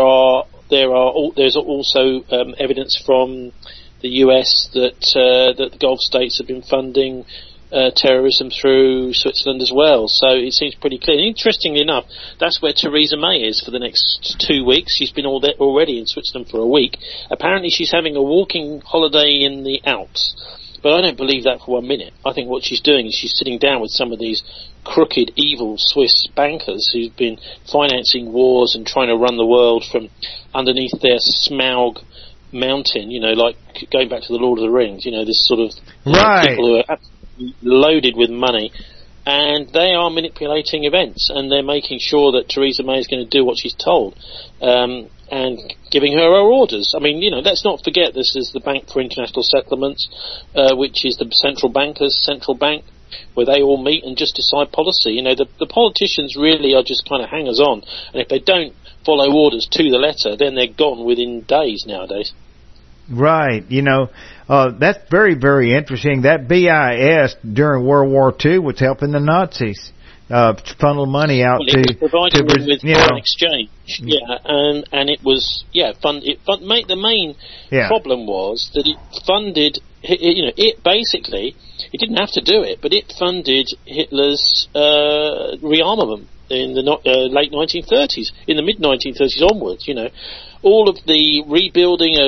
also evidence from the US that the Gulf states have been funding terrorism through Switzerland as well. So it seems pretty clear. And interestingly enough, that's where Theresa May is for the next 2 weeks. She's been already in Switzerland for a week. Apparently she's having a walking holiday in the Alps. But I don't believe that for 1 minute. I think what she's doing is she's sitting down with some of these crooked, evil Swiss bankers who've been financing wars and trying to run the world from underneath their Smaug mountain, like going back to the Lord of the Rings, this sort of people who are absolutely loaded with money, and they are manipulating events, and they're making sure that Theresa May is going to do what she's told, and giving her orders. I mean, let's not forget this is the Bank for International Settlements, which is the central banker's central bank, where they all meet and just decide policy. The politicians really are just kind of hangers on, and if they don't follow orders to the letter, then they're gone within days nowadays. Right. That's very, very interesting. That BIS during World War II was helping the Nazis funnel money out to providing them with foreign exchange. Yeah, and it was the main problem was that it funded. It basically, it didn't have to do it, but it funded Hitler's rearmament in the late 1930s, in the mid-1930s onwards. All of the rebuilding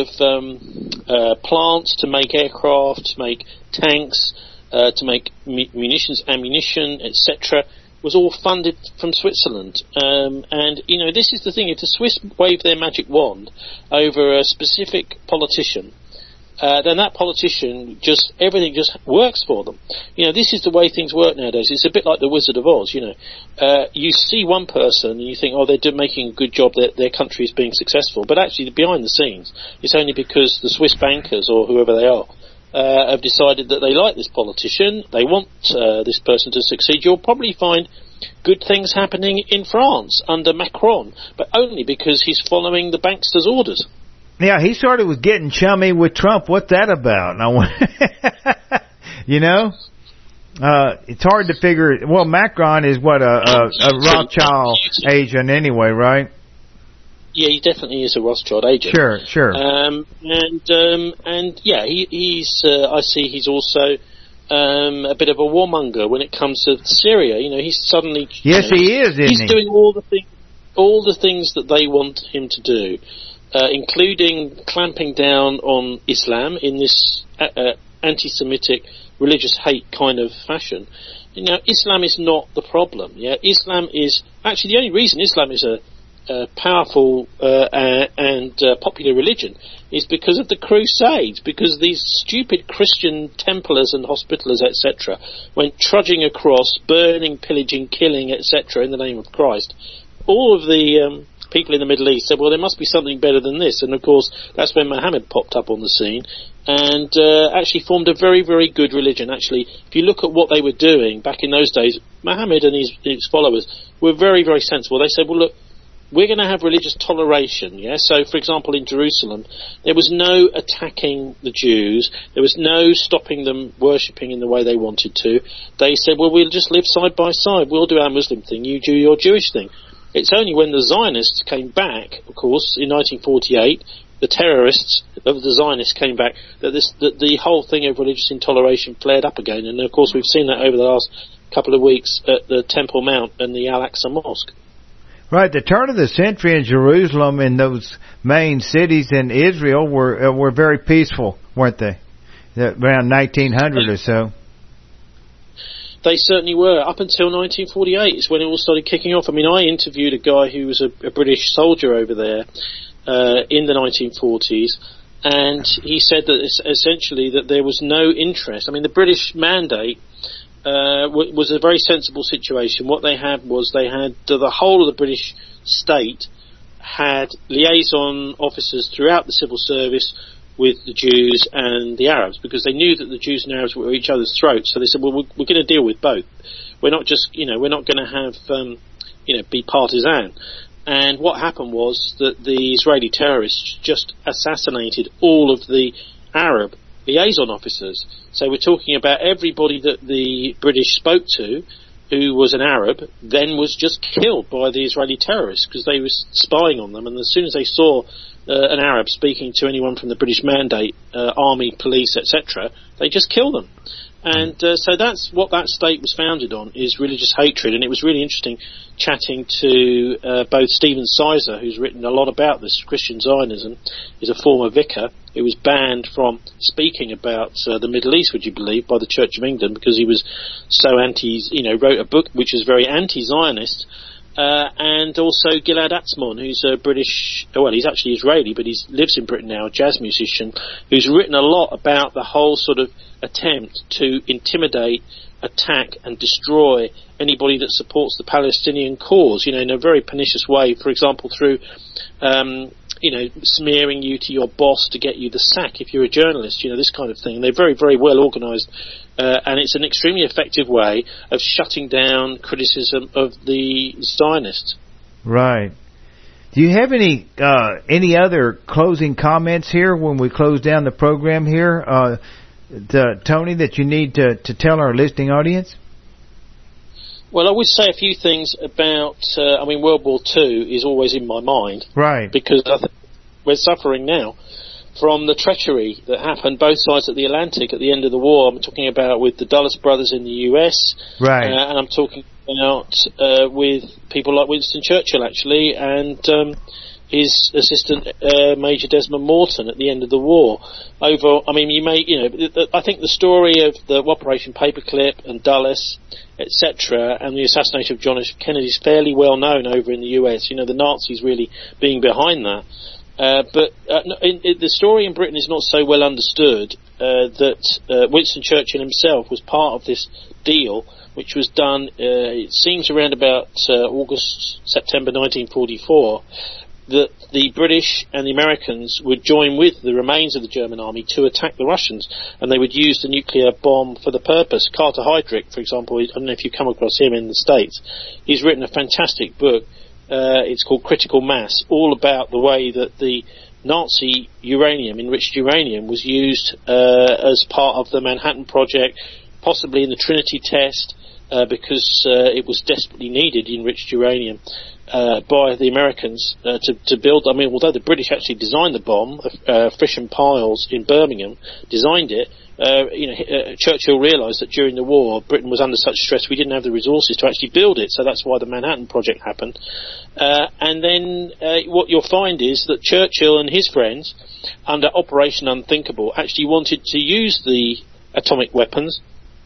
of plants to make aircraft, to make tanks, to make munitions, ammunition, etc., was all funded from Switzerland. And this is the thing: if the Swiss wave their magic wand over a specific politician, then that politician everything just works for them. This is the way things work nowadays. It's a bit like the Wizard of Oz. You see one person and you think, oh, they're making a good job, their country is being successful, but actually behind the scenes, it's only because the Swiss bankers or whoever they are have decided that they like this politician, they want this person to succeed. You'll probably find good things happening in France under Macron, but only because he's following the bankster's orders. Yeah, he sort of was getting chummy with Trump. What's that about? And I went, it's hard to figure. Well, Macron is what a Rothschild agent anyway, right? Yeah, he definitely is a Rothschild agent. Sure. And yeah, he's. I see he's also a bit of a warmonger when it comes to Syria. He's suddenly. Yes, he is. He's doing all the things that they want him to do, including clamping down on Islam in this anti-Semitic religious hate kind of fashion. Islam is not the problem. Yeah, Islam is actually the only reason Islam is a powerful and popular religion is because of the Crusades, because these stupid Christian Templars and Hospitallers, etc., went trudging across, burning, pillaging, killing, etc., in the name of Christ. All of the people in the Middle East said, well, there must be something better than this, and of course that's when Muhammad popped up on the scene and actually formed a very, very good religion. Actually, if you look at what they were doing back in those days, Muhammad and his followers were very, very sensible. They said, well, look, we're going to have religious toleration, yeah? So, for example, in Jerusalem, there was no attacking the Jews. There was no stopping them worshipping in the way they wanted to. They said, well, we'll just live side by side. We'll do our Muslim thing. You do your Jewish thing. It's only when the Zionists came back, of course, in 1948, the terrorists of the Zionists came back, that the whole thing of religious intoleration flared up again. And, of course, we've seen that over the last couple of weeks at the Temple Mount and the Al-Aqsa Mosque. Right, the turn of the century in Jerusalem and those main cities in Israel were very peaceful, weren't they? Around 1900 or so. They certainly were, up until 1948 is when it all started kicking off. I mean, I interviewed a guy who was a British soldier over there in the 1940s, and he said that essentially that there was no interest. I mean, the British mandate was a very sensible situation. What they had was the whole of the British state had liaison officers throughout the civil service with the Jews and the Arabs, because they knew that the Jews and Arabs were at each other's throats. So they said, well, we're going to deal with both. We're not just, we're not going to have, be partisan. And what happened was that the Israeli terrorists just assassinated all of the Arab liaison officers. So we're talking about everybody that the British spoke to who was an Arab then was just killed by the Israeli terrorists because they were spying on them, and as soon as they saw an Arab speaking to anyone from the British mandate, army, police, etc., they just killed them. And so that's what that state was founded on, is religious hatred. And it was really interesting chatting to both Stephen Sizer, who's written a lot about this. Christian Zionism, is a former vicar who was banned from speaking about the Middle East, would you believe, by the Church of England because he was so wrote a book which was very anti-Zionist. And also Gilad Atzmon, who's a British, well, he's actually Israeli, but he lives in Britain now, a jazz musician, who's written a lot about the whole sort of attempt to intimidate, attack and destroy anybody that supports the Palestinian cause, in a very pernicious way, for example, through smearing you to your boss to get you the sack if you're a journalist, this kind of thing. They're very, very well organised, and it's an extremely effective way of shutting down criticism of the Zionists. Right. Do you have any other closing comments here when we close down the program here, Tony, that you need to tell our listening audience? Well, I would say a few things about, World War II is always in my mind. Right. Because I think we're suffering now from the treachery that happened both sides of the Atlantic at the end of the war. I'm talking about with the Dulles brothers in the US. Right. And I'm talking about with people like Winston Churchill, actually, and his assistant, Major Desmond Morton, at the end of the war. I think the story of the Operation Paperclip and Dulles, etc., and the assassination of John F. Kennedy is fairly well known over in the US. The Nazis really being behind that. But the story in Britain is not so well understood that Winston Churchill himself was part of this deal, which was done, it seems, around about September 1944, that the British and the Americans would join with the remains of the German army to attack the Russians, and they would use the nuclear bomb for the purpose. Carter Heydrich, for example, I don't know if you've come across him in the States, he's written a fantastic book, it's called Critical Mass, all about the way that the Nazi uranium, enriched uranium, was used as part of the Manhattan Project, possibly in the Trinity test, because it was desperately needed, enriched uranium. by the Americans to build. I mean, although the British actually designed the bomb, Frisch and Piles in Birmingham designed it. Churchill realised that during the war, Britain was under such stress we didn't have the resources to actually build it, so that's why the Manhattan Project happened. And then what you'll find is that Churchill and his friends, under Operation Unthinkable, actually wanted to use the atomic weapons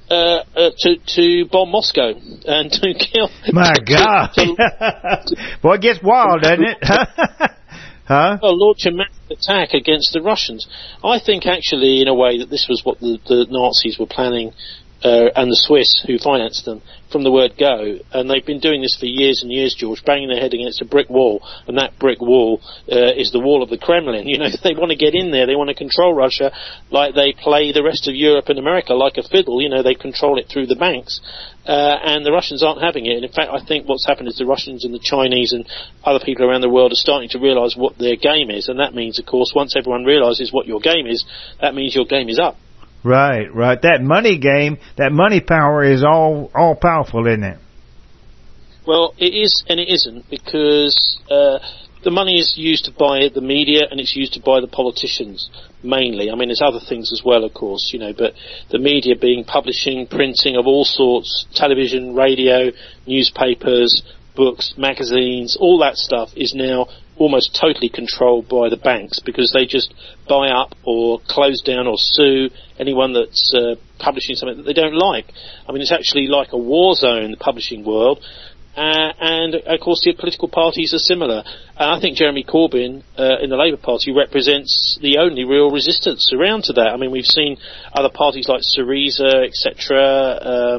to bomb Moscow and to kill. My God! Boy, it gets wild, doesn't it? Huh? Well, launch a massive attack against the Russians. I think, actually, in a way, that this was what the Nazis were planning, and the Swiss, who financed them, from the word go. And they've been doing this for years and years, George, banging their head against a brick wall, and that brick wall is the wall of the Kremlin. You know, they want to get in there, they want to control Russia like they play the rest of Europe and America like a fiddle. You know, they control it through the banks. And the Russians aren't having it. And in fact, I think what's happened is the Russians and the Chinese and other people around the world are starting to realise what their game is. And that means, of course, once everyone realises what your game is, that means your game is up. Right. That money game, that money power is all powerful, isn't it? Well, it is and it isn't, because the money is used to buy the media and it's used to buy the politicians, mainly. I mean, there's other things as well, of course, you know, but the media being publishing, printing of all sorts, television, radio, newspapers, books, magazines, all that stuff is now almost totally controlled by the banks, because they just buy up or close down or sue anyone that's publishing something that they don't like. I mean, it's actually like a war zone, the publishing world. And of course the political parties are similar. I think Jeremy Corbyn in the Labour Party represents the only real resistance around to that. I mean, we've seen other parties like Syriza, etc.,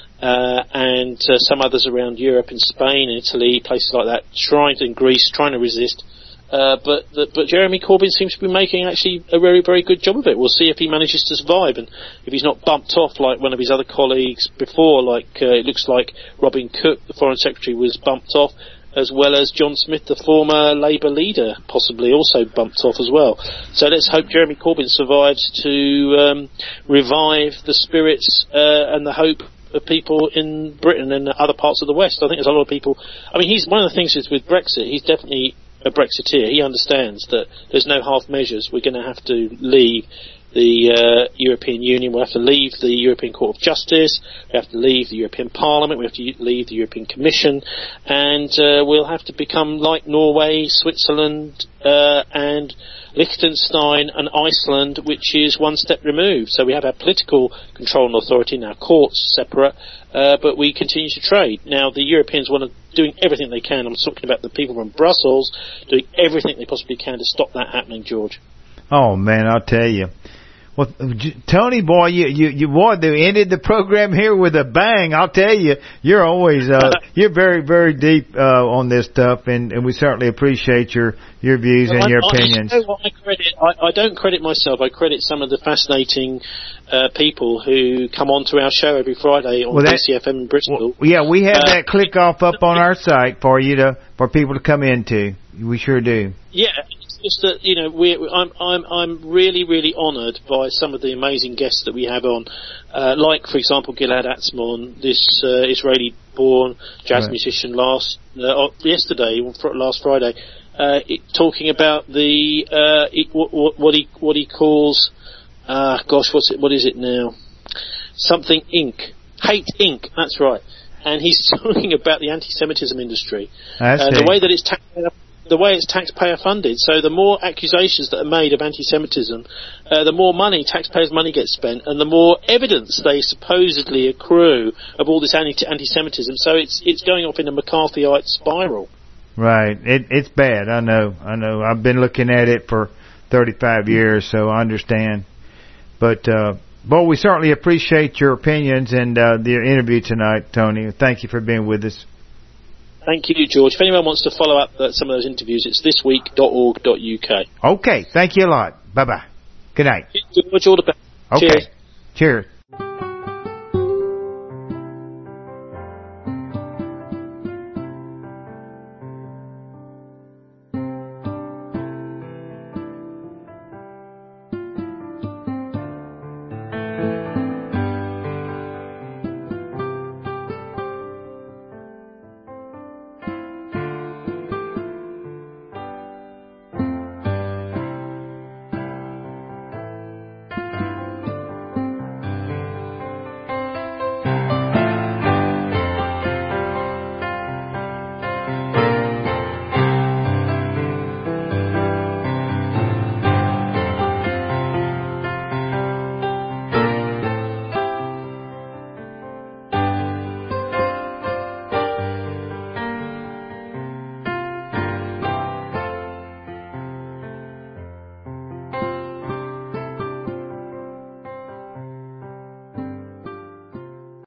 and some others around Europe, in Spain, Italy, places like that, in Greece, trying to resist. But Jeremy Corbyn seems to be making actually a very, very good job of it. We'll see if he manages to survive, and if he's not bumped off like one of his other colleagues before, like it looks like Robin Cook, the Foreign Secretary, was bumped off, as well as John Smith, the former Labour leader, possibly also bumped off as well. So let's hope Jeremy Corbyn survives to revive the spirits and the hope of people in Britain and other parts of the West. I think there's a lot of people. I mean, he's one of the things is with Brexit, he's definitely a Brexiteer. He understands that there's no half measures. We're going to have to leave the European Union. We'll have to leave the European Court of Justice. We have to leave the European Parliament. We have to leave the European Commission, and we'll have to become like Norway, Switzerland, and Liechtenstein and Iceland, which is one step removed. So we have our political control and authority, and our courts separate, but we continue to trade. Now, the Europeans want to doing everything they can. I'm talking about the people from Brussels doing everything they possibly can to stop that happening, George. Oh man, I'll tell you. Well, Tony, boy, you ended the program here with a bang. I'll tell you, you're always you're very, very deep on this stuff, and we certainly appreciate your views and your opinions. I don't credit myself. I credit some of the fascinating people who come on to our show every Friday on DCFM in Bristol. Well, yeah, we have that click off up on our site for people to come into. We sure do. Yeah. Just that, you know, I'm really, really honoured by some of the amazing guests that we have on, like, for example, Gilad Atzmon, this Israeli-born jazz musician last Friday, talking about what he calls, what is it now? Something Inc. Hate Inc. That's right. And he's talking about the anti-Semitism industry, the way it's taxpayer funded. So the more accusations that are made of anti-Semitism, the more taxpayers' money gets spent, and the more evidence they supposedly accrue of all this anti-Semitism. So it's going off in a McCarthyite spiral. Right. It's bad. I know. I've been looking at it for 35 years, so I understand. But we certainly appreciate your opinions and the interview tonight, Tony. Thank you for being with us. Thank you, George. If anyone wants to follow up some of those interviews, it's thisweek.org.uk. Okay. Thank you a lot. Bye-bye. Good night. George, all the best. Okay. Cheers. Cheers.